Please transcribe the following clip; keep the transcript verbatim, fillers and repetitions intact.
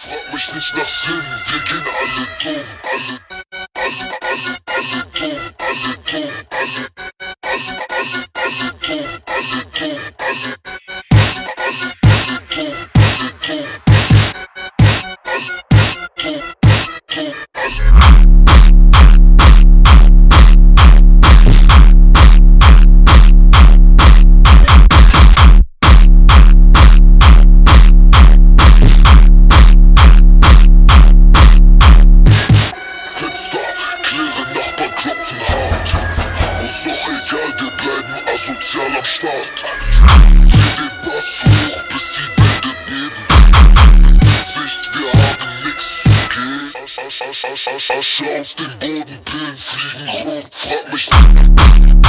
Frag mich nicht nach Sinn, wir gehen alle dumm, alle, alle, alle, alle dumm, alle dumm, alle, alle, alle, alle dumm, alle dumm, alle, alle, alle dumm, alle dumm, alle, dumm, dumm, alle. Klopfen hart, ist auch egal, wir bleiben asozial am Start. Dreh den Bass hoch, bis die Wände beben. Mit Sicht, wir haben nix zu geben. Asche auf den Boden, Pillen fliegen rum, frag mich nicht.